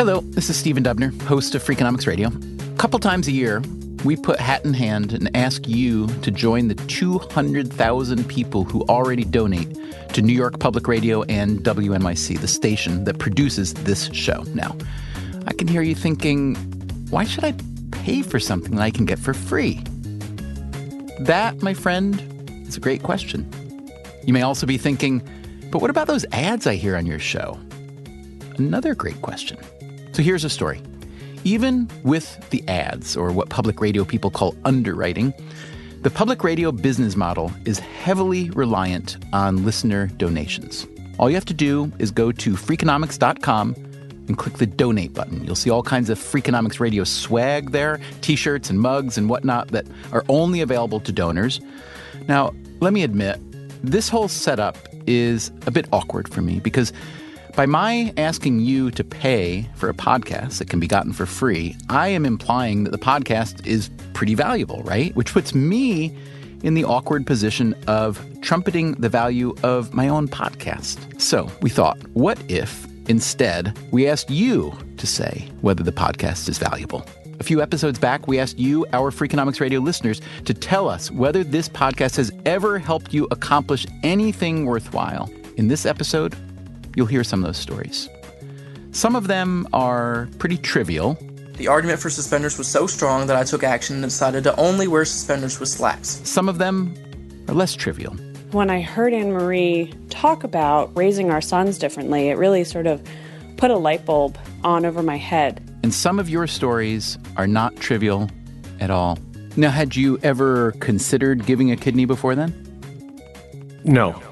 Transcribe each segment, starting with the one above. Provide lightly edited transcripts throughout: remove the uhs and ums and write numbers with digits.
Hello, this is Stephen Dubner, host of Freakonomics Radio. A couple times a year, we put hat in hand and ask you to join the 200,000 people who already donate to New York Public Radio and WNYC, the station that produces this show. Now, I can hear you thinking, why should I pay for something that I can get for free? That, my friend, is a great question. You may also be thinking, but what about those ads I hear on your show? Another great question. So here's a story. Even with the ads, or what public radio people call underwriting, the public radio business model is heavily reliant on listener donations. All you have to do is go to Freakonomics.com and click the donate button. You'll see all kinds of Freakonomics Radio swag there, t-shirts and mugs and whatnot that are only available to donors. Now, let me admit, this whole setup is a bit awkward for me because by my asking you to pay for a podcast that can be gotten for free, I am implying that the podcast is pretty valuable, right? Which puts me in the awkward position of trumpeting the value of my own podcast. So we thought, what if instead we asked you to say whether the podcast is valuable? A few episodes back, we asked you, our Freakonomics Radio listeners, to tell us whether this podcast has ever helped you accomplish anything worthwhile. In this episode, you'll hear some of those stories. Some of them are pretty trivial. The argument for suspenders was so strong that I took action and decided to only wear suspenders with slacks. Some of them are less trivial. When I heard Anne-Marie talk about raising our sons differently, it really sort of put a light bulb on over my head. And some of your stories are not trivial at all. Now, had you ever considered giving a kidney before then? No.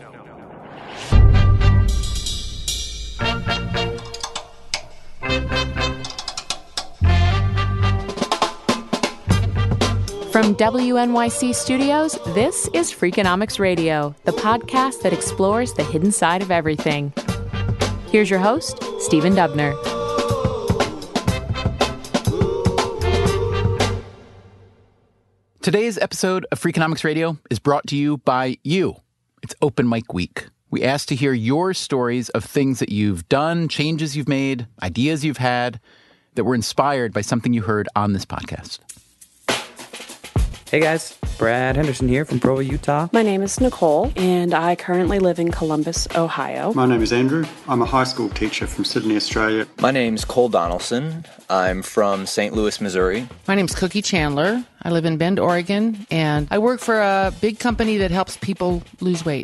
From WNYC Studios, this is Freakonomics Radio, the podcast that explores the hidden side of everything. Here's your host, Stephen Dubner. Today's episode of Freakonomics Radio is brought to you by you. It's Open Mic Week. We asked to hear your stories of things that you've done, changes you've made, ideas you've had that were inspired by something you heard on this podcast. Hey guys, Brad Henderson here from Provo, Utah. My name is Nicole, and I currently live in Columbus, Ohio. My name is Andrew. I'm a high school teacher from Sydney, Australia. My name's Cole Donaldson. I'm from St. Louis, Missouri. My name's Cookie Chandler. I live in Bend, Oregon, and I work for a big company that helps people lose weight.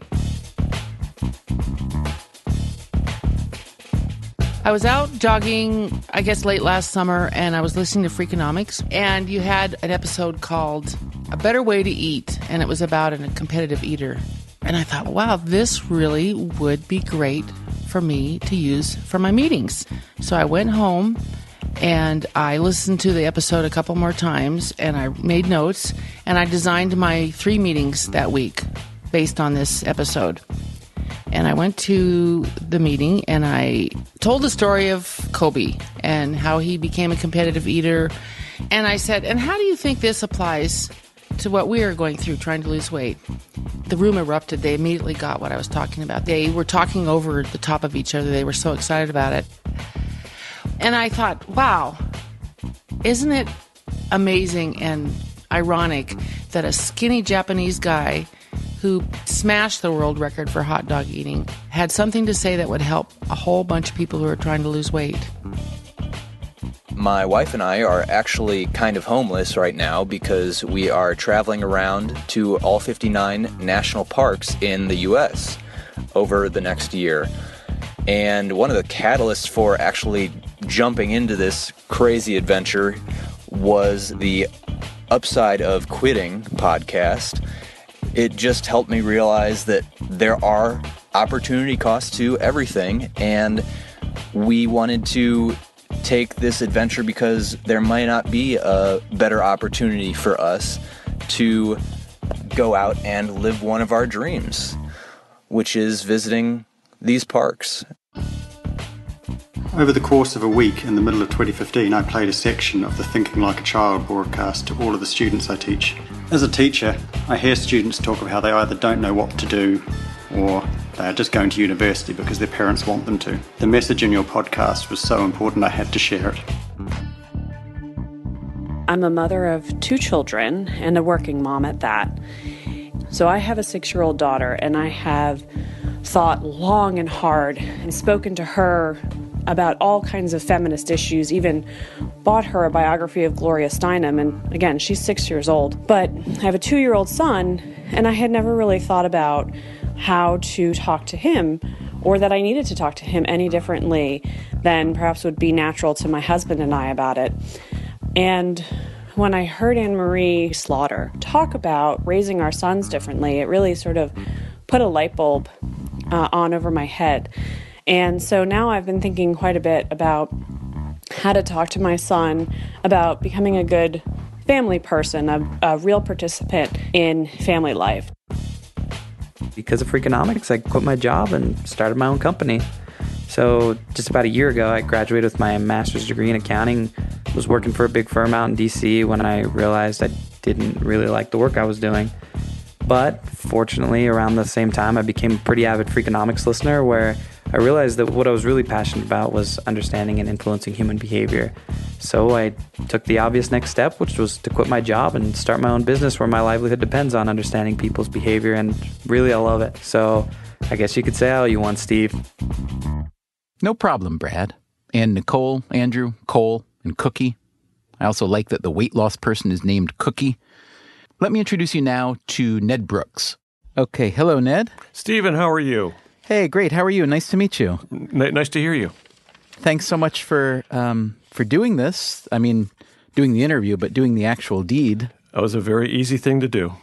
I was out jogging, I guess, late last summer, and I was listening to Freakonomics, and you had an episode called A Better Way to Eat, and it was about a competitive eater. And I thought, wow, this really would be great for me to use for my meetings. So I went home, and I listened to the episode a couple more times, and I made notes, and I designed my 3 meetings that week based on this episode. And I went to the meeting and I told the story of Kobe and how he became a competitive eater. And I said, and how do you think this applies to what we are going through trying to lose weight? The room erupted. They immediately got what I was talking about. They were talking over the top of each other. They were so excited about it. And I thought, wow, isn't it amazing and ironic that a skinny Japanese guy who smashed the world record for hot dog eating had something to say that would help a whole bunch of people who are trying to lose weight? My wife and I are actually kind of homeless right now because we are traveling around to all 59 national parks in the U.S. over the next year. And one of the catalysts for actually jumping into this crazy adventure was the Upside of Quitting podcast. It just helped me realize that there are opportunity costs to everything, and we wanted to take this adventure because there might not be a better opportunity for us to go out and live one of our dreams, which is visiting these parks. Over the course of a week in the middle of 2015, I played a section of the Thinking Like a Child broadcast to all of the students I teach. As a teacher, I hear students talk of how they either don't know what to do or They are just going to university because their parents want them to. The message in your podcast was so important I had to share it. I'm a mother of 2 children and a working mom at that. So I have a 6-year-old daughter, and I have thought long and hard and spoken to her about all kinds of feminist issues, even bought her a biography of Gloria Steinem, and again, she's 6 years old. But I have a 2-year-old son, and I had never really thought about how to talk to him, or that I needed to talk to him any differently than perhaps would be natural to my husband and I about it. And when I heard Anne-Marie Slaughter talk about raising our sons differently, it really sort of put a light bulb on over my head. And so now I've been thinking quite a bit about how to talk to my son about becoming a good family person, a real participant in family life. Because of Freakonomics, I quit my job and started my own company. So just about a year ago, I graduated with my master's degree in accounting, was working for a big firm out in D.C. when I realized I didn't really like the work I was doing. But fortunately, around the same time, I became a pretty avid Freakonomics listener, where I realized that what I was really passionate about was understanding and influencing human behavior. So I took the obvious next step, which was to quit my job and start my own business where my livelihood depends on understanding people's behavior, and really I love it. So I guess you could say I owe you one, Steve. No problem, Brad. And Nicole, Andrew, Cole, and Cookie. I also like that the weight loss person is named Cookie. Let me introduce you now to Ned Brooks. Okay, hello, Ned. Stephen, how are you? Hey, great. How are you? Nice to meet you. Nice to hear you. Thanks so much for doing this. I mean, doing the interview, but doing the actual deed. That was a very easy thing to do.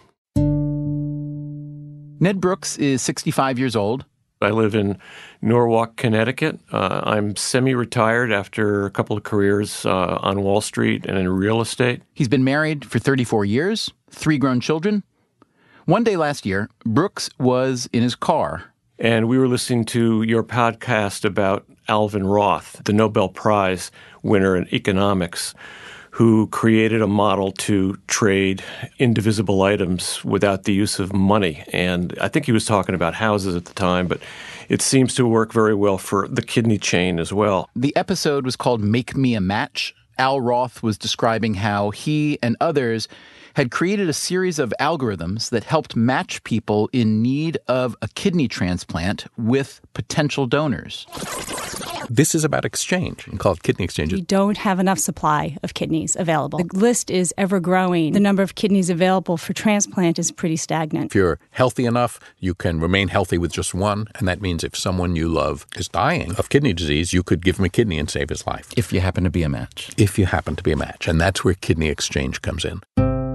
Ned Brooks is 65 years old. I live in Norwalk, Connecticut. I'm semi-retired after a couple of careers on Wall Street and in real estate. He's been married for 34 years, 3 grown children. One day last year, Brooks was in his car. And we were listening to your podcast about Alvin Roth, the Nobel Prize winner in economics, who created a model to trade indivisible items without the use of money. And I think he was talking about houses at the time, but it seems to work very well for the kidney chain as well. The episode was called Make Me a Match. Al Roth was describing how he and others had created a series of algorithms that helped match people in need of a kidney transplant with potential donors. This is about exchange, called kidney exchanges. We don't have enough supply of kidneys available. The list is ever growing. The number of kidneys available for transplant is pretty stagnant. If you're healthy enough, you can remain healthy with just one, and that means if someone you love is dying of kidney disease, you could give him a kidney and save his life. If you happen to be a match. If you happen to be a match. And that's where kidney exchange comes in.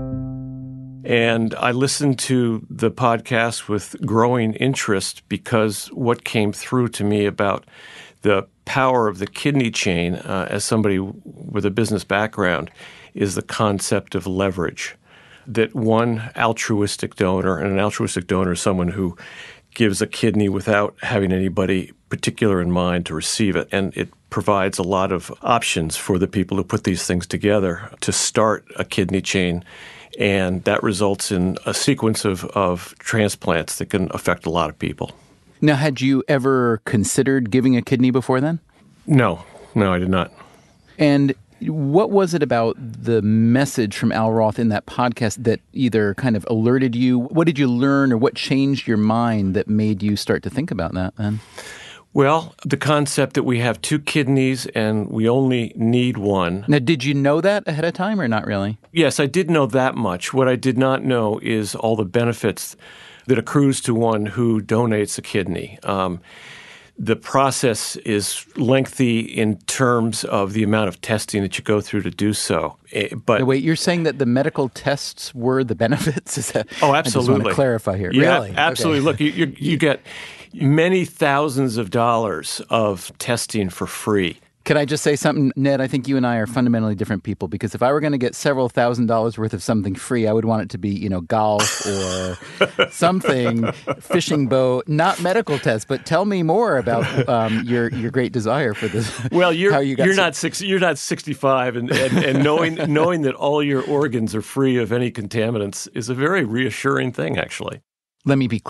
And I listened to the podcast with growing interest because what came through to me about the power of the kidney chain, as somebody with a business background, is the concept of leverage. That one altruistic donor, and an altruistic donor is someone who gives a kidney without having anybody particular in mind to receive it. And it provides a lot of options for the people who put these things together to start a kidney chain. And that results in a sequence of transplants that can affect a lot of people. Now, had you ever considered giving a kidney before then? No, I did not. And what was it about the message from Al Roth in that podcast that either kind of alerted you? What did you learn, or what changed your mind that made you start to think about that then? Well, the concept that we have 2 kidneys and we only need one. Now, did you know that ahead of time or not really? Yes, I did know that much. What I did not know is all the benefits that accrues to one who donates a kidney. The process is lengthy in terms of the amount of testing that you go through to do so. But wait, you're saying that the medical tests were the benefits? Is that, oh, absolutely. I just want to clarify here. Yeah, really? Absolutely. Okay. Look, you get many thousands of dollars of testing for free. Can I just say something, Ned? I think you and I are fundamentally different people, because if I were going to get several $1,000s worth of something free, I would want it to be, golf or something, fishing boat, not medical tests. But tell me more about your great desire for this. Well, you're not 65, and knowing that all your organs are free of any contaminants is a very reassuring thing, actually. Let me be clear.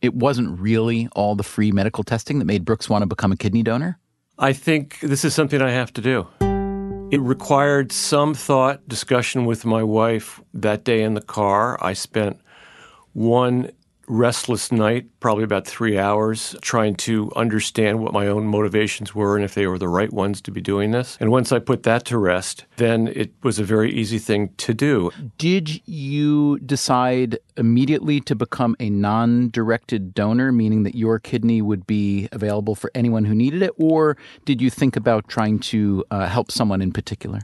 it wasn't really all the free medical testing that made Brooks want to become a kidney donor? I think this is something I have to do. It required some thought, discussion with my wife that day in the car. I spent one restless night, probably about 3 hours, trying to understand what my own motivations were and if they were the right ones to be doing this. And once I put that to rest, then it was a very easy thing to do. Did you decide immediately to become a non-directed donor, meaning that your kidney would be available for anyone who needed it, or did you think about trying to help someone in particular?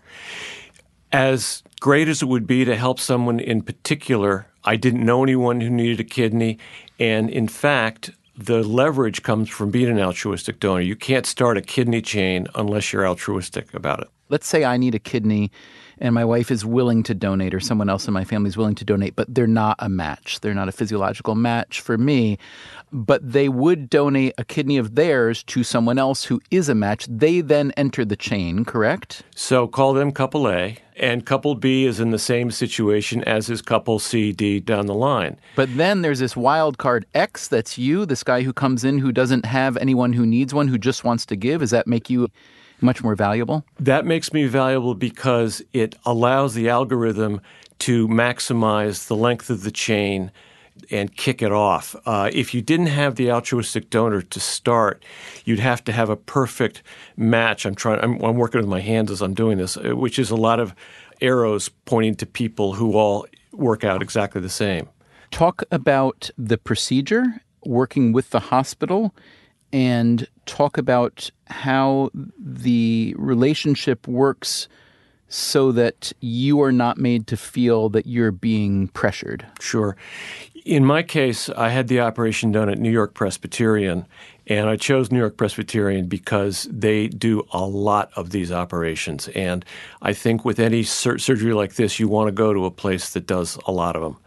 As great as it would be to help someone in particular, I didn't know anyone who needed a kidney, and in fact, the leverage comes from being an altruistic donor. You can't start a kidney chain unless you're altruistic about it. Let's say I need a kidney and my wife is willing to donate, or someone else in my family is willing to donate, but they're not a match. They're not a physiological match for me, but they would donate a kidney of theirs to someone else who is a match. They then enter the chain, correct? So call them couple A, and couple B is in the same situation as is couple C, D down the line. But then there's this wild card X, that's you, this guy who comes in who doesn't have anyone who needs one, who just wants to give. Does that make you much more valuable? That makes me valuable because it allows the algorithm to maximize the length of the chain and kick it off. If you didn't have the altruistic donor to start, you'd have to have a perfect match. I'm working with my hands as I'm doing this, which is a lot of arrows pointing to people who all work out exactly the same. Talk about the procedure, working with the hospital, and talk about how the relationship works so that you are not made to feel that you're being pressured. Sure. In my case, I had the operation done at New York Presbyterian, and I chose New York Presbyterian because they do a lot of these operations. And I think with any surgery like this, you want to go to a place that does a lot of them.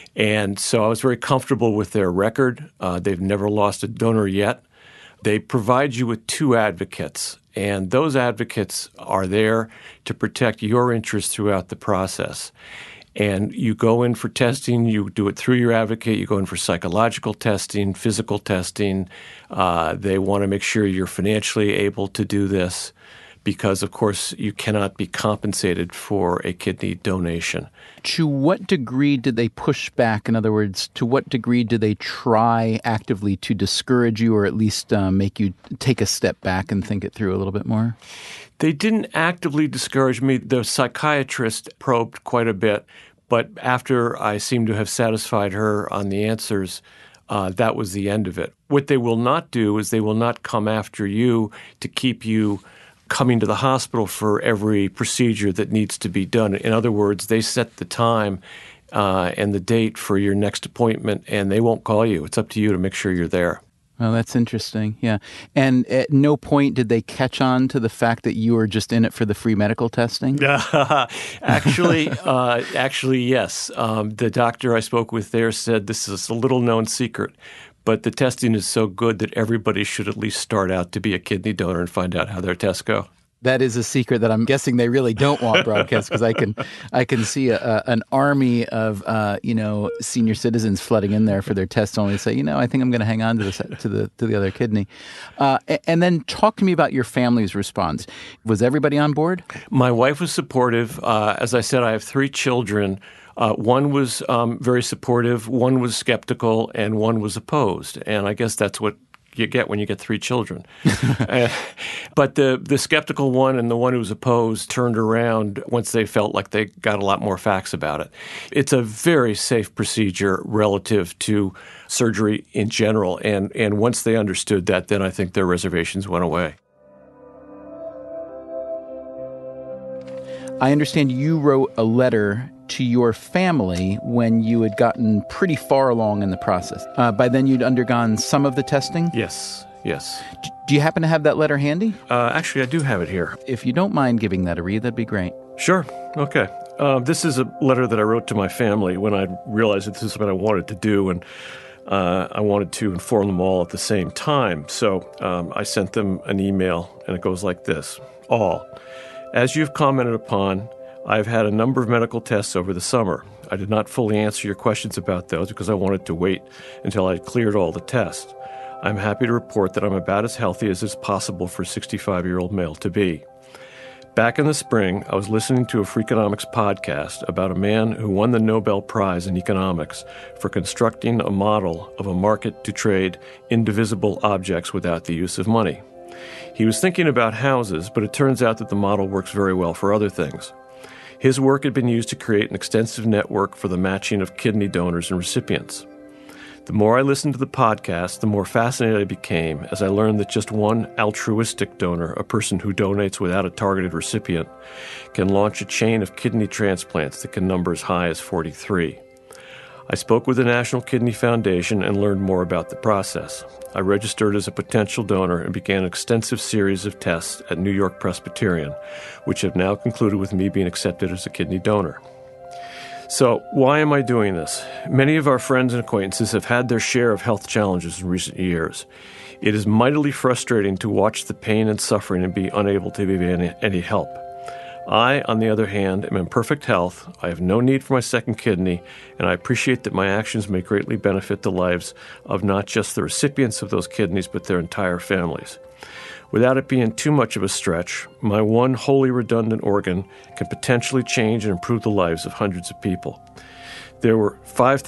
And so I was very comfortable with their record. They've never lost a donor yet. They provide you with 2 advocates, and those advocates are there to protect your interests throughout the process. And you go in for testing, you do it through your advocate, you go in for psychological testing, physical testing. They want to make sure you're financially able to do this because, of course, you cannot be compensated for a kidney donation. To what degree did they push back? In other words, to what degree do they try actively to discourage you or at least make you take a step back and think it through a little bit more? They didn't actively discourage me. The psychiatrist probed quite a bit, but after I seemed to have satisfied her on the answers, that was the end of it. What they will not do is they will not come after you to keep you coming to the hospital for every procedure that needs to be done. In other words, they set the time and the date for your next appointment, and they won't call you. It's up to you to make sure you're there. Well, that's interesting, yeah. And at no point did they catch on to the fact that you were just in it for the free medical testing? Actually, yes. The doctor I spoke with there said this is a little-known secret, but the testing is so good that everybody should at least start out to be a kidney donor and find out how their tests go. That is a secret that I'm guessing they really don't want broadcast because I can see an army of senior citizens flooding in there for their tests only to say, I think I'm going to hang on to the other kidney. And then talk to me about your family's response. Was everybody on board? My wife was supportive. As I said, I have 3 children. One was very supportive, one was skeptical, and one was opposed. And I guess that's what you get when you get 3 children. But the skeptical one and the one who was opposed turned around once they felt like they got a lot more facts about it. It's a very safe procedure relative to surgery in general. And once they understood that, then I think their reservations went away. I understand you wrote a letter to your family when you had gotten pretty far along in the process. By then you'd undergone some of the testing? Yes. Do you happen to have that letter handy? Actually, I do have it here. If you don't mind giving that a read, that'd be great. Sure. Okay. This is a letter that I wrote to my family when I realized that this is what I wanted to do, and I wanted to inform them all at the same time. So I sent them an email, and it goes like this. All. As you've commented upon, I've had a number of medical tests over the summer. I did not fully answer your questions about those because I wanted to wait until I had cleared all the tests. I'm happy to report that I'm about as healthy as is possible for a 65-year-old male to be. Back in the spring, I was listening to a Freakonomics podcast about a man who won the Nobel Prize in economics for constructing a model of a market to trade indivisible objects without the use of money. He was thinking about houses, but it turns out that the model works very well for other things. His work had been used to create an extensive network for the matching of kidney donors and recipients. The more I listened to the podcast, the more fascinated I became as I learned that just one altruistic donor, a person who donates without a targeted recipient, can launch a chain of kidney transplants that can number as high as 43. I spoke with the National Kidney Foundation and learned more about the process. I registered as a potential donor and began an extensive series of tests at New York Presbyterian, which have now concluded with me being accepted as a kidney donor. So, why am I doing this? Many of our friends and acquaintances have had their share of health challenges in recent years. It is mightily frustrating to watch the pain and suffering and be unable to be any help. I, on the other hand, am in perfect health. I have no need for my second kidney, and I appreciate that my actions may greatly benefit the lives of not just the recipients of those kidneys, but their entire families. Without it being too much of a stretch, my one wholly redundant organ can potentially change and improve the lives of hundreds of people. There were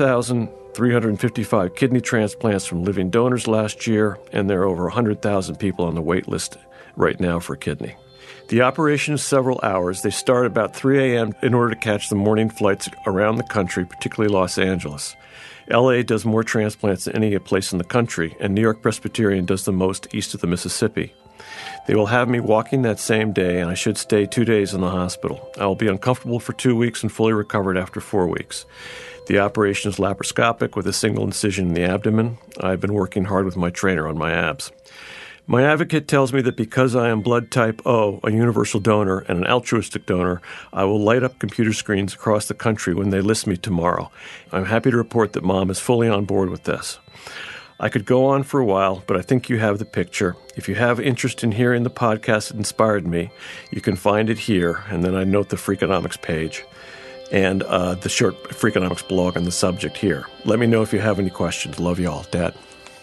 5,355 kidney transplants from living donors last year, and there are over 100,000 people on the wait list right now for a kidney. The operation is several hours. They start about 3 a.m. in order to catch the morning flights around the country, particularly Los Angeles. L.A. does more transplants than any place in the country, and New York Presbyterian does the most east of the Mississippi. They will have me walking that same day, and I should stay 2 days in the hospital. I will be uncomfortable for 2 weeks and fully recovered after 4 weeks. The operation is laparoscopic with a single incision in the abdomen. I've been working hard with my trainer on my abs. My advocate tells me that because I am blood type O, a universal donor, and an altruistic donor, I will light up computer screens across the country when they list me tomorrow. I'm happy to report that Mom is fully on board with this. I could go on for a while, but I think you have the picture. If you have interest in hearing the podcast that inspired me, you can find it here, and then I note the Freakonomics page and the short Freakonomics blog on the subject here. Let me know if you have any questions. Love you all. Dad.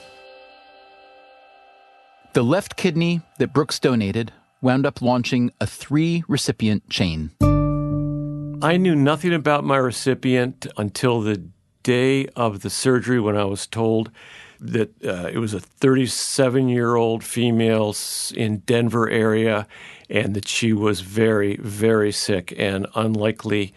The left kidney that Brooks donated wound up launching a 3-recipient chain. I knew nothing about my recipient until the day of the surgery when I was told that it was a 37-year-old female in Denver area and that she was very, very sick and unlikely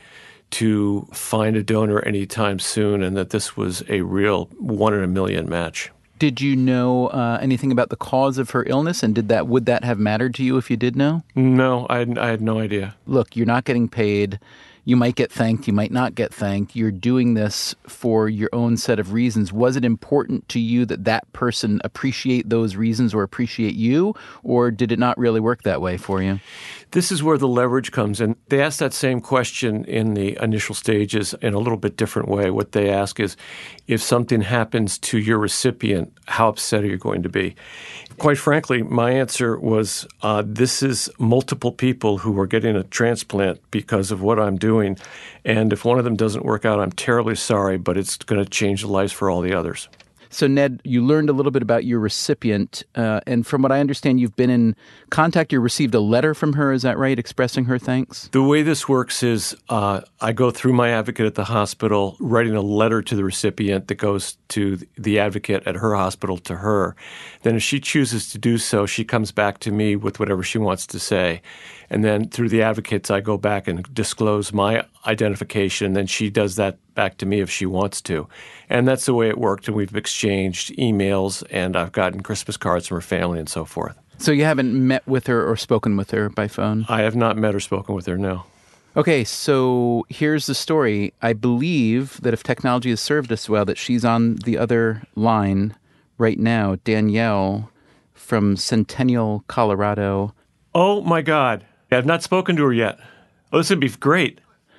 to find a donor anytime soon, and that this was a real 1 in a million match. Did you know anything about the cause of her illness, and would that have mattered to you if you did know? No, I had no idea. Look, you're not getting paid. You might get thanked. You might not get thanked. You're doing this for your own set of reasons. Was it important to you that that person appreciate those reasons or appreciate you, or did it not really work that way for you? This is where the leverage comes in. They ask that same question in the initial stages in a little bit different way. What they ask is, if something happens to your recipient, how upset are you going to be? Quite frankly, my answer was, this is multiple people who are getting a transplant because of what I'm doing. And if one of them doesn't work out, I'm terribly sorry, but it's going to change the lives for all the others. So, Ned, you learned a little bit about your recipient, and from what I understand, you've been in contact. You received a letter from her, is that right, expressing her thanks? The way this works is I go through my advocate at the hospital, writing a letter to the recipient that goes to the advocate at her hospital to her. Then if she chooses to do so, she comes back to me with whatever she wants to say. And then through the advocates, I go back and disclose my identification. Then she does that back to me if she wants to. And that's the way it worked. And we've exchanged emails, and I've gotten Christmas cards from her family and so forth. So you haven't met with her or spoken with her by phone? I have not met or spoken with her, no. Okay, so here's the story. I believe that if technology has served us well, that she's on the other line right now. Danielle from Centennial, Colorado. Oh, my God. I've not spoken to her yet. Oh, this would be great.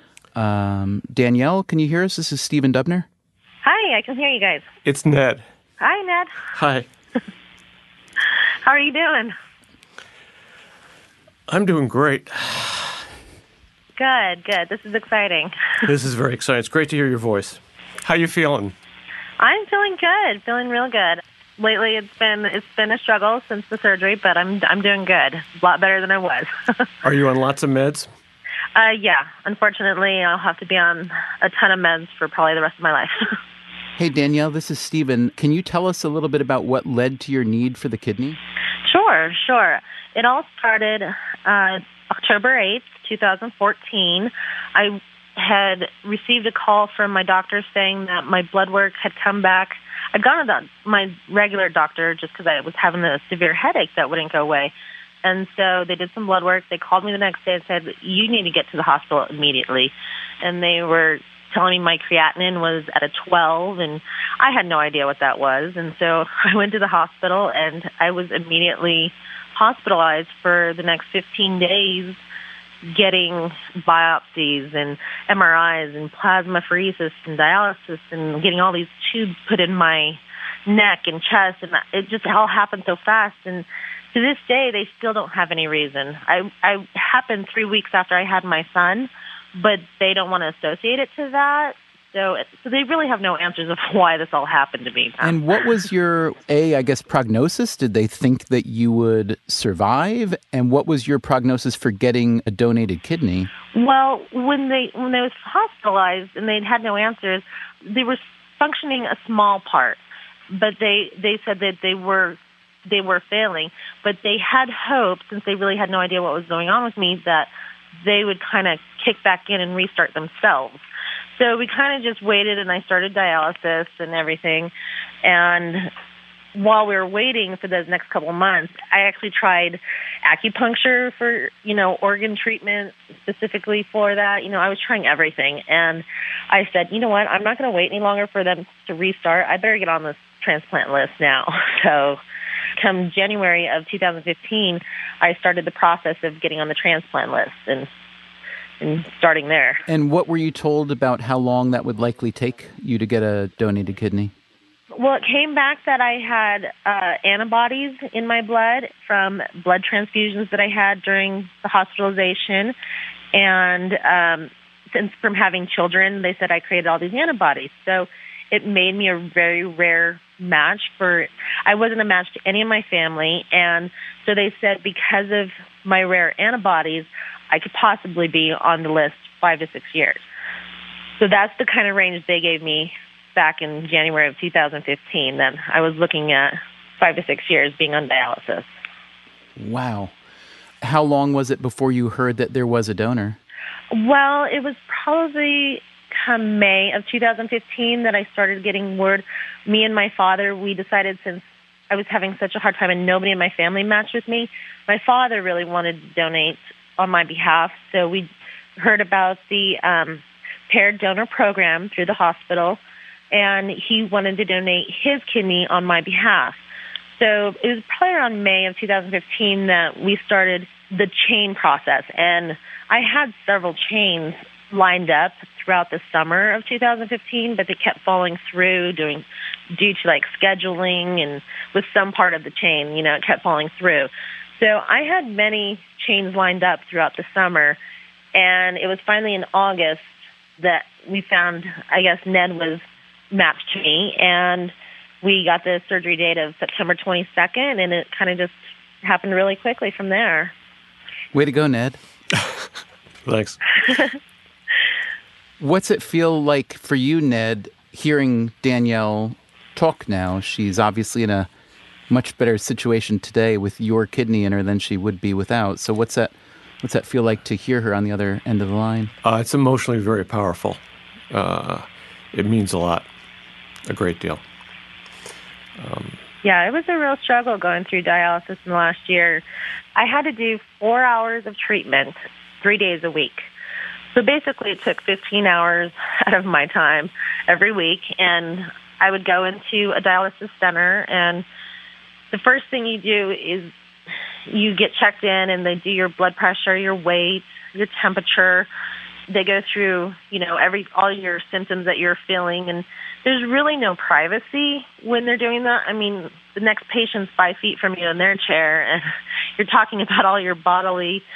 Danielle, can you hear us? This is Stephen Dubner. Hi, I can hear you guys. It's Ned. Hi, Ned. Hi. How are you doing? I'm doing great. Good, good. This is exciting. This is very exciting. It's great to hear your voice. How you feeling? I'm feeling good, feeling real good. Lately, it's been a struggle since the surgery, but I'm doing good. A lot better than I was. Are you on lots of meds? Yeah. Unfortunately, I'll have to be on a ton of meds for probably the rest of my life. Hey, Danielle, this is Stephen. Can you tell us a little bit about what led to your need for the kidney? Sure. It all started October 8th, 2014. I had received a call from my doctor saying that my blood work had come back. I'd gone to my regular doctor just because I was having a severe headache that wouldn't go away. And so they did some blood work. They called me the next day and said, you need to get to the hospital immediately. And they were telling me my creatinine was at a 12, and I had no idea what that was. And so I went to the hospital, and I was immediately hospitalized for the next 15 days, getting biopsies and MRIs and plasmapheresis and dialysis and getting all these tubes put in my neck and chest. And it just all happened so fast. And to this day, they still don't have any reason. I happened 3 weeks after I had my son, but they don't want to associate it to that. So they really have no answers of why this all happened to me. And what was your, prognosis? Did they think that you would survive? And what was your prognosis for getting a donated kidney? Well, when they was hospitalized and they'd had no answers, they were functioning a small part, but they said that they were failing. But they had hope, since they really had no idea what was going on with me, that they would kind of kick back in and restart themselves. So we kind of just waited, and I started dialysis and everything. And while we were waiting for those next couple of months, I actually tried acupuncture for, organ treatment specifically for that. I was trying everything. And I said, you know what, I'm not going to wait any longer for them to restart. I better get on this transplant list now. So come January of 2015, I started the process of getting on the transplant list and starting there. And what were you told about how long that would likely take you to get a donated kidney? Well, it came back that I had antibodies in my blood from blood transfusions that I had during the hospitalization. And since from having children, they said I created all these antibodies. So it made me a very rare match I wasn't a match to any of my family. And so they said because of my rare antibodies, I could possibly be on the list 5 to 6 years. So that's the kind of range they gave me back in January of 2015. Then I was looking at 5 to 6 years being on dialysis. Wow. How long was it before you heard that there was a donor? Well, it was probably come May of 2015 that I started getting word. Me and my father, we decided, since I was having such a hard time and nobody in my family matched with me, my father really wanted to donate on my behalf. So we heard about the paired donor program through the hospital, and he wanted to donate his kidney on my behalf. So it was probably around May of 2015 that we started the chain process. And I had several chains lined up throughout the summer of 2015, but they kept falling through due to scheduling, and with some part of the chain, it kept falling through. So I had many chains lined up throughout the summer, and it was finally in August that we found, Ned was matched to me, and we got the surgery date of September 22nd, and it kind of just happened really quickly from there. Way to go, Ned. Thanks. What's it feel like for you, Ned, hearing Danielle talk now? She's obviously in a much better situation today with your kidney in her than she would be without. So what's that feel like to hear her on the other end of the line? It's emotionally very powerful. It means a lot, a great deal. Yeah, it was a real struggle going through dialysis in the last year. I had to do 4 hours of treatment 3 days a week. So basically it took 15 hours out of my time every week, and I would go into a dialysis center, and the first thing you do is you get checked in, and they do your blood pressure, your weight, your temperature. They go through, all your symptoms that you're feeling, and there's really no privacy when they're doing that. I mean, the next patient's 5 feet from you in their chair, and you're talking about all your bodily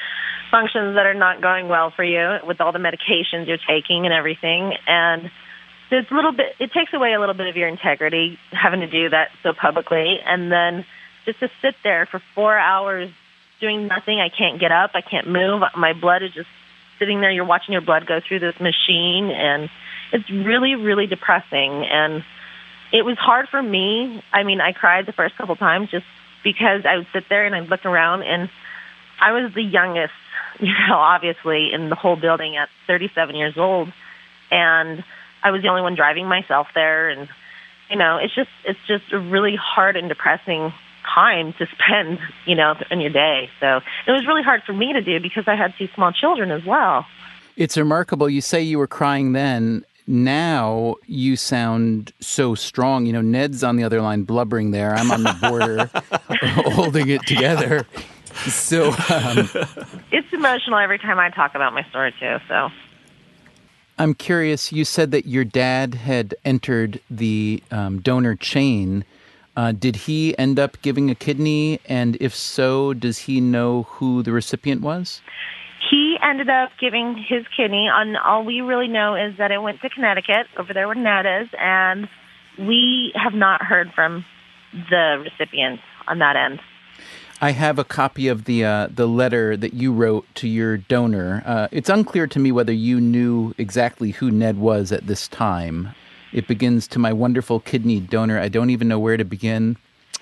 functions that are not going well for you with all the medications you're taking and everything. And there's it takes away a little bit of your integrity having to do that so publicly. And then just to sit there for 4 hours doing nothing. I can't get up. I can't move. My blood is just sitting there. You're watching your blood go through this machine, and it's really, really depressing. And it was hard for me. I mean, I cried the first couple times just because I would sit there and I'd look around, and I was the youngest, obviously, in the whole building at 37 years old. And I was the only one driving myself there. And, it's just a really hard and depressing time to spend, in your day. So it was really hard for me to do because I had 2 small children as well. It's remarkable. You say you were crying then. Now you sound so strong. Ned's on the other line blubbering there. I'm on the border holding it together. So it's emotional every time I talk about my story too. So I'm curious. You said that your dad had entered the donor chain. Did he end up giving a kidney? And if so, does he know who the recipient was? He ended up giving his kidney. And all we really know is that it went to Connecticut, over there where Ned is, and we have not heard from the recipient on that end. I have a copy of the letter that you wrote to your donor. It's unclear to me whether you knew exactly who Ned was at this time. It begins, "To my wonderful kidney donor, I don't even know where to begin."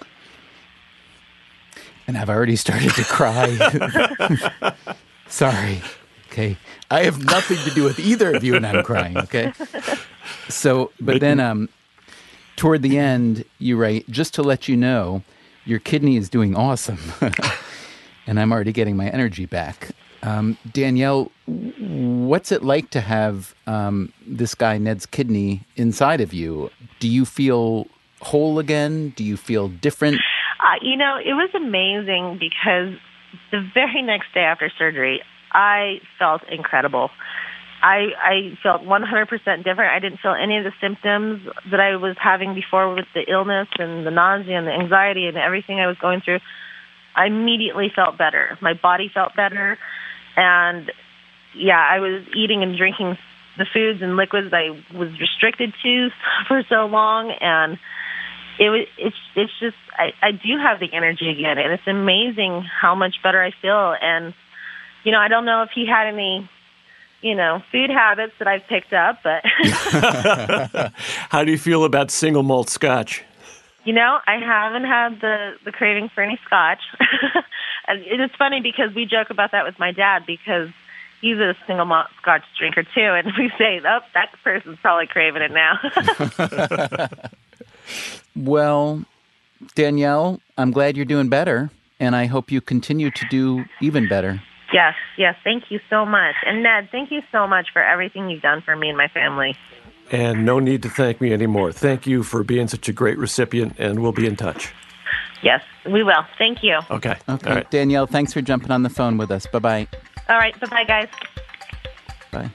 And I've already started to cry. Sorry. Okay. I have nothing to do with either of you, and I'm crying, okay? So, but then toward the end, you write, "Just to let you know, your kidney is doing awesome." And I'm already getting my energy back. Danielle, what's it like to have this guy, Ned's kidney, inside of you? Do you feel whole again? Do you feel different? It was amazing because the very next day after surgery, I felt incredible. I felt 100% different. I didn't feel any of the symptoms that I was having before with the illness and the nausea and the anxiety and everything I was going through. I immediately felt better. My body felt better. And, I was eating and drinking the foods and liquids I was restricted to for so long. And it's just, I do have the energy again. And it's amazing how much better I feel. And, I don't know if he had any, food habits that I've picked up, but. How do you feel about single malt scotch? I haven't had the craving for any scotch. And it's funny because we joke about that with my dad because he's a single malt scotch drinker too. And we say, oh, that person's probably craving it now. Well, Danielle, I'm glad you're doing better. And I hope you continue to do even better. Yes. Thank you so much. And Ned, thank you so much for everything you've done for me and my family. And no need to thank me anymore. Thank you for being such a great recipient, and we'll be in touch. Yes, we will. Thank you. Okay. All right. Danielle, thanks for jumping on the phone with us. Bye-bye. All right. Bye-bye, guys. Bye.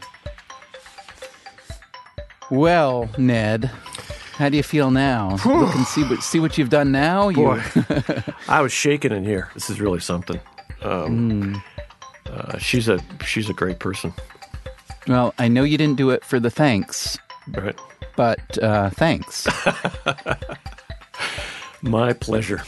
Well, Ned, how do you feel now? Look and see what you've done now. Boy, I was shaking in here. This is really something. She's a great person. Well, I know you didn't do it for the thanks. Right. But thanks. My pleasure.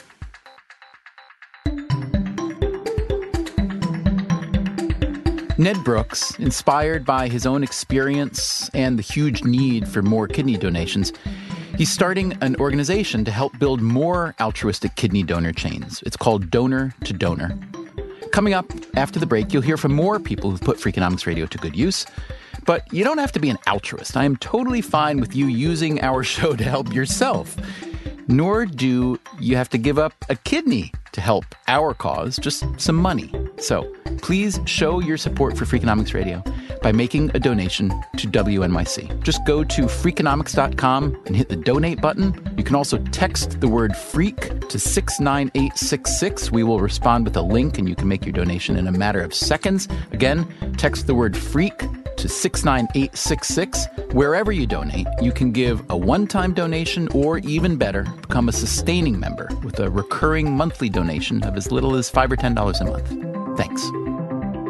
Ned Brooks, inspired by his own experience and the huge need for more kidney donations, he's starting an organization to help build more altruistic kidney donor chains. It's called Donor to Donor. Coming up after the break, you'll hear from more people who've put Freakonomics Radio to good use. But you don't have to be an altruist. I am totally fine with you using our show to help yourself. Nor do you have to give up a kidney to help our cause, just some money. So please show your support for Freakonomics Radio by making a donation to WNYC. Just go to Freakonomics.com and hit the donate button. You can also text the word freak to 69866. We will respond with a link and you can make your donation in a matter of seconds. Again, text the word freak to 69866. Wherever you donate, you can give a one-time donation or even better, become a sustaining member with a recurring monthly donation of as little as $5 or $10 a month. Thanks.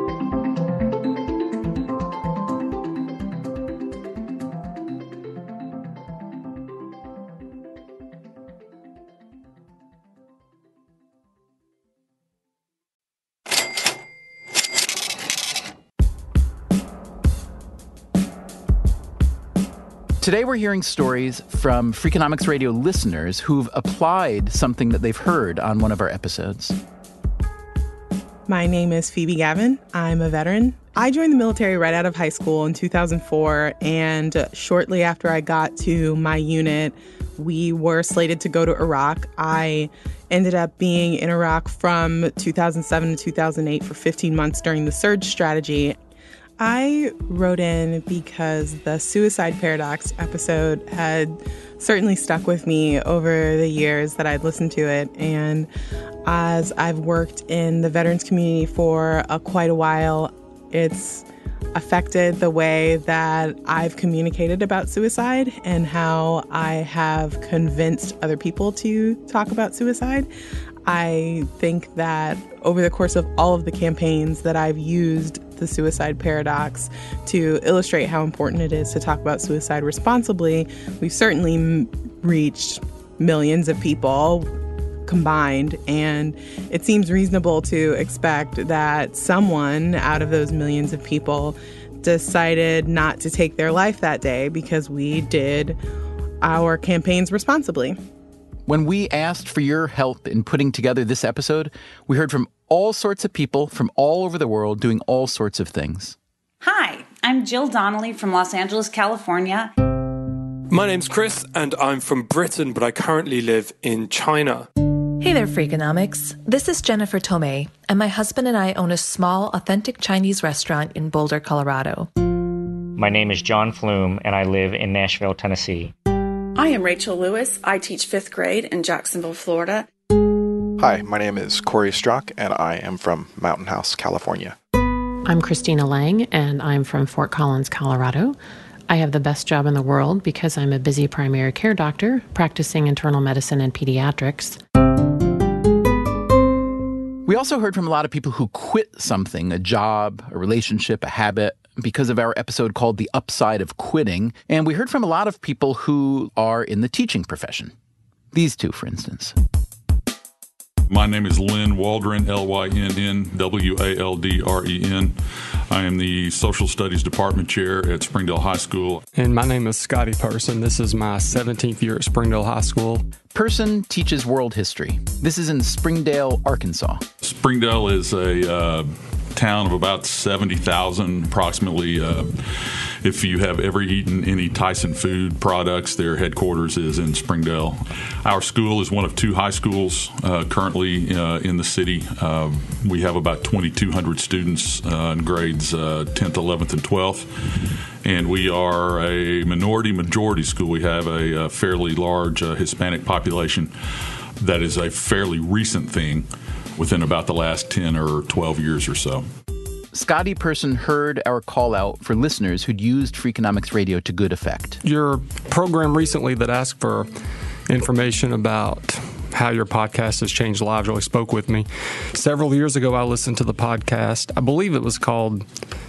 Today we're hearing stories from Freakonomics Radio listeners who've applied something that they've heard on one of our episodes. My name is Phoebe Gavin. I'm a veteran. I joined the military right out of high school in 2004, and shortly after I got to my unit, we were slated to go to Iraq. I ended up being in Iraq from 2007 to 2008 for 15 months during the surge strategy. I wrote in because the suicide paradox episode had certainly stuck with me over the years that I'd listened to it. And as I've worked in the veterans community for quite a while, it's affected the way that I've communicated about suicide and how I have convinced other people to talk about suicide. I think that over the course of all of the campaigns that I've used the suicide paradox to illustrate how important it is to talk about suicide responsibly, we've certainly reached millions of people combined, and it seems reasonable to expect that someone out of those millions of people decided not to take their life that day because we did our campaigns responsibly. When we asked for your help in putting together this episode, we heard from all sorts of people from all over the world doing all sorts of things. Hi, I'm Jill Donnelly from Los Angeles, California. My name's Chris, and I'm from Britain, but I currently live in China. Hey there, Freakonomics. This is Jennifer Tomei, and my husband and I own a small, authentic Chinese restaurant in Boulder, Colorado. My name is John Flume, and I live in Nashville, Tennessee. I am Rachel Lewis. I teach 5th grade in Jacksonville, Florida. Hi, my name is Corey Strock, and I am from Mountain House, California. I'm Christina Lang, and I'm from Fort Collins, Colorado. I have the best job in the world because I'm a busy primary care doctor practicing internal medicine and pediatrics. We also heard from a lot of people who quit something, a job, a relationship, a habit, because of our episode called The Upside of Quitting. And we heard from a lot of people who are in the teaching profession. These two, for instance. My name is Lynn Waldron, Lynnwaldren. I am the Social Studies Department Chair at Springdale High School. And my name is Scotty Person. This is my 17th year at Springdale High School. Person teaches world history. This is in Springdale, Arkansas. Springdale is a town of about 70,000 approximately. If you have ever eaten any Tyson food products, their headquarters is in Springdale. Our school is one of 2 high schools currently in the city. We have about 2,200 students in grades 10th, 11th, and 12th. And we are a minority-majority school. We have a fairly large Hispanic population. That is a fairly recent thing within about the last 10 or 12 years or so. Scotty Person heard our call out for listeners who'd used Freakonomics Radio to good effect. Your program recently that asked for information about how your podcast has changed lives really spoke with me. Several years ago, I listened to the podcast. I believe it was called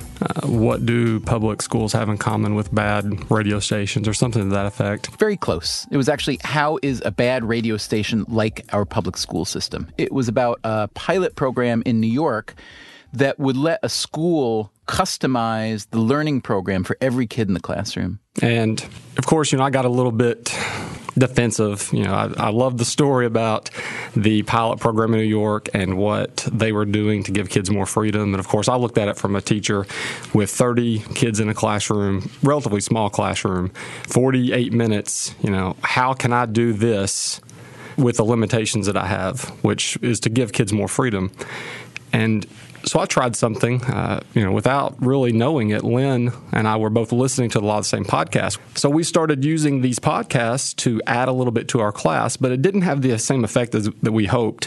What Do Public Schools Have in Common with Bad Radio Stations or something to that effect. Very close. It was actually How is a Bad Radio Station Like Our Public School System? It was about a pilot program in New York that would let a school customize the learning program for every kid in the classroom. And, of course, I got a little bit defensive. I love the story about the pilot program in New York and what they were doing to give kids more freedom. And, of course, I looked at it from a teacher with 30 kids in a classroom, relatively small classroom, 48 minutes. How can I do this with the limitations that I have, which is to give kids more freedom? And so I tried something, without really knowing it. Lynn and I were both listening to a lot of the same podcasts. So we started using these podcasts to add a little bit to our class, but it didn't have the same effect that we hoped.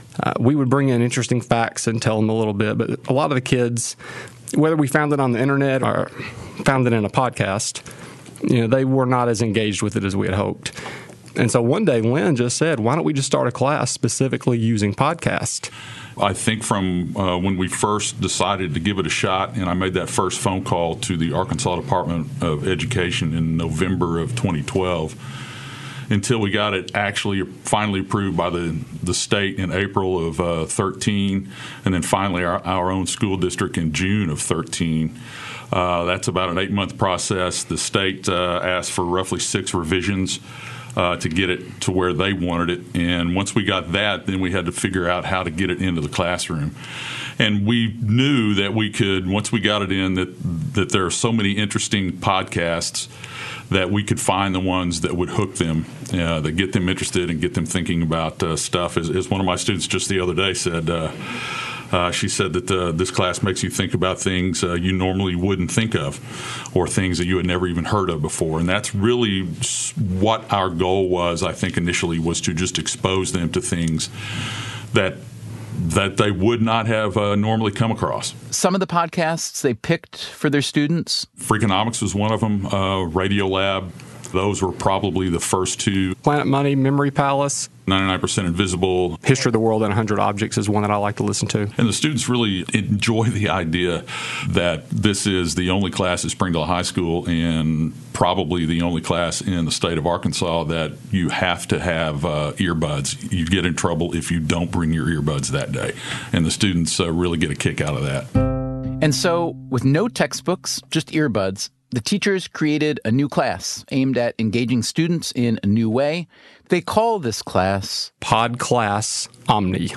We would bring in interesting facts and tell them a little bit, but a lot of the kids, whether we found it on the internet or found it in a podcast, they were not as engaged with it as we had hoped. And so one day Lynn just said, why don't we just start a class specifically using podcasts? I think from when we first decided to give it a shot, and I made that first phone call to the Arkansas Department of Education in November of 2012, until we got it actually finally approved by the state in April of 13, and then finally our own school district in June of 13. That's about an 8-month process. The state asked for roughly 6 revisions to get it to where they wanted it. And once we got that, then we had to figure out how to get it into the classroom. And we knew that we could, once we got it in, that there are so many interesting podcasts that we could find the ones that would hook them, that get them interested and get them thinking about stuff. As one of my students just the other day said, she said that this class makes you think about things you normally wouldn't think of, or things that you had never even heard of before. And that's really what our goal was, I think, initially, was to just expose them to things that they would not have normally come across. Some of the podcasts they picked for their students? Freakonomics was one of them, Radiolab. Those were probably the first 2. Planet Money, Memory Palace. 99% Invisible. History of the World in 100 Objects is one that I like to listen to. And the students really enjoy the idea that this is the only class at Springdale High School, and probably the only class in the state of Arkansas that you have to have earbuds. You get in trouble if you don't bring your earbuds that day. And the students really get a kick out of that. And so, with no textbooks, just earbuds, the teachers created a new class aimed at engaging students in a new way. They call this class Pod Class Omni,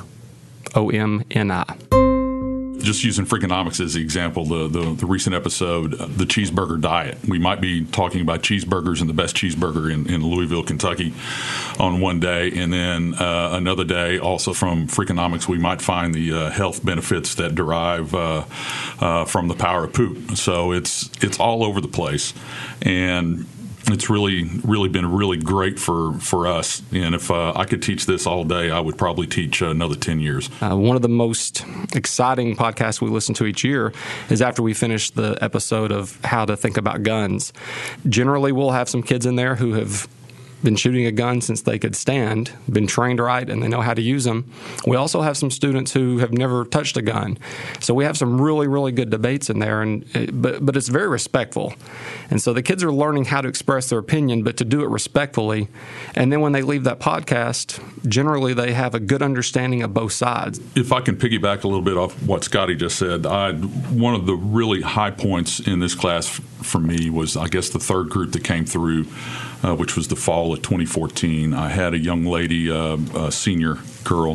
OMNI. Just using Freakonomics as the example, the recent episode, the cheeseburger diet. We might be talking about cheeseburgers and the best cheeseburger in Louisville, Kentucky on one day, and then another day also from Freakonomics we might find the health benefits that derive from the power of poop. So it's all over the place, and it's really been really great for us. And if I could teach this all day, I would probably teach another 10 years. One of the most exciting podcasts we listen to each year is after we finish the episode of How to Think About Guns. Generally, we'll have some kids in there who have been shooting a gun since they could stand, been trained right, and they know how to use them. We also have some students who have never touched a gun. So we have some really, really good debates in there, but it's very respectful. And so the kids are learning how to express their opinion, but to do it respectfully. And then when they leave that podcast, generally they have a good understanding of both sides. If I can piggyback a little bit off what Scotty just said, one of the really high points in this class for me was, I guess, the third group that came through, which was the fall of 2014. I had a young lady, a senior girl,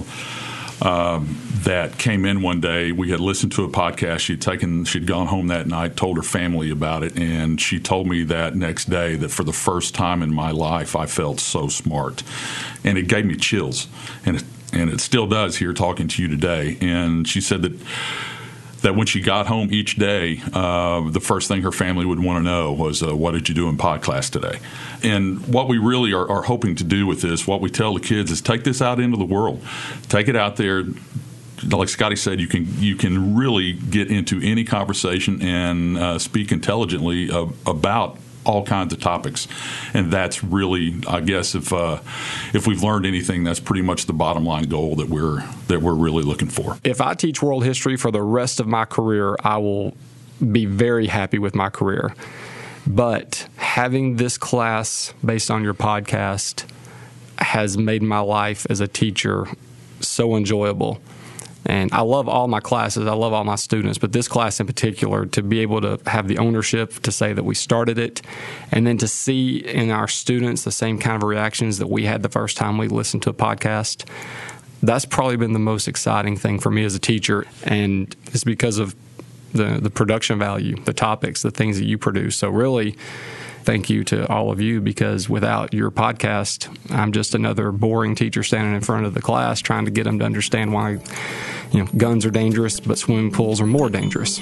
that came in one day. We had listened to a podcast. She'd gone home that night, told her family about it, and she told me that next day that for the first time in my life, I felt so smart. And it gave me chills, and it still does here talking to you today. And she said that when she got home each day, the first thing her family would want to know was, what did you do in pod class today? And what we really are hoping to do with this, what we tell the kids, is take this out into the world. Take it out there. Like Scotty said, you can really get into any conversation and speak intelligently about all kinds of topics. And that's really, I guess, if we've learned anything, that's pretty much the bottom line goal that we're really looking for. If I teach world history for the rest of my career, I will be very happy with my career. But having this class based on your podcast has made my life as a teacher so enjoyable. And I love all my classes. I love all my students. But this class in particular, to be able to have the ownership to say that we started it, and then to see in our students the same kind of reactions that we had the first time we listened to a podcast, that's probably been the most exciting thing for me as a teacher. And it's because of the production value, the topics, the things that you produce. So really, thank you to all of you, because without your podcast, I'm just another boring teacher standing in front of the class trying to get them to understand why, guns are dangerous, but swimming pools are more dangerous.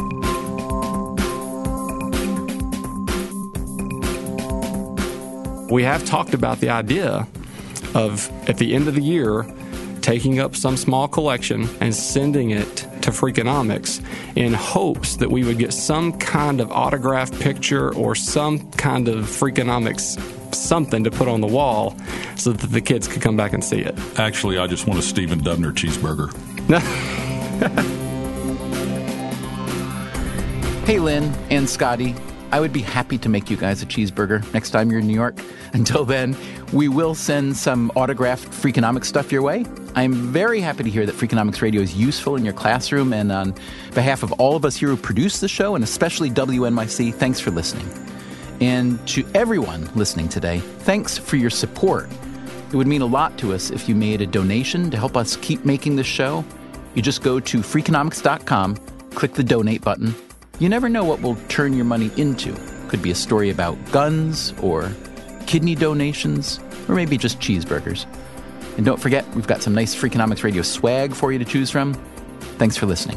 We have talked about the idea of, at the end of the year, taking up some small collection and sending it to Freakonomics in hopes that we would get some kind of autographed picture or some kind of Freakonomics something to put on the wall so that the kids could come back and see it. Actually, I just want a Stephen Dubner cheeseburger. Hey, Lynn and Scotty. I would be happy to make you guys a cheeseburger next time you're in New York. Until then, we will send some autographed Freakonomics stuff your way. I'm very happy to hear that Freakonomics Radio is useful in your classroom, and on behalf of all of us here who produce the show, and especially WNYC, thanks for listening. And to everyone listening today, thanks for your support. It would mean a lot to us if you made a donation to help us keep making this show. You just go to Freakonomics.com, click the donate button. You never know what we'll turn your money into. Could be a story about guns, or kidney donations, or maybe just cheeseburgers. And don't forget, we've got some nice Freakonomics Radio swag for you to choose from. Thanks for listening.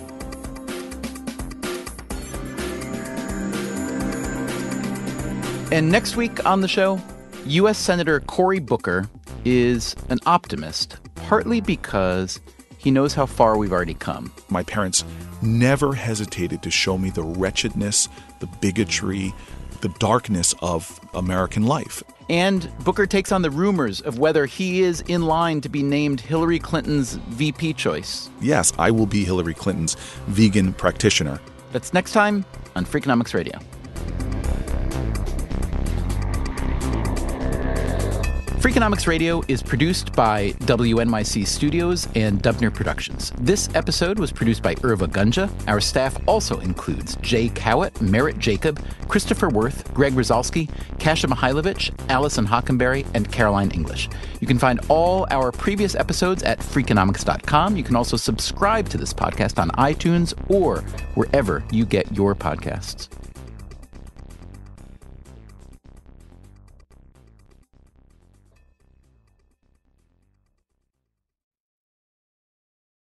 And next week on the show, U.S. Senator Cory Booker is an optimist, partly because he knows how far we've already come. My parents never hesitated to show me the wretchedness, the bigotry, the darkness of American life. And Booker takes on the rumors of whether he is in line to be named Hillary Clinton's VP choice. Yes, I will be Hillary Clinton's vegan practitioner. That's next time on Freakonomics Radio. Freakonomics Radio is produced by WNYC Studios and Dubner Productions. This episode was produced by Irva Gunja. Our staff also includes Jay Cowett, Merritt Jacob, Christopher Worth, Greg Rozalski, Kasia Mihailovich, Allison Hockenberry, and Caroline English. You can find all our previous episodes at Freakonomics.com. You can also subscribe to this podcast on iTunes or wherever you get your podcasts.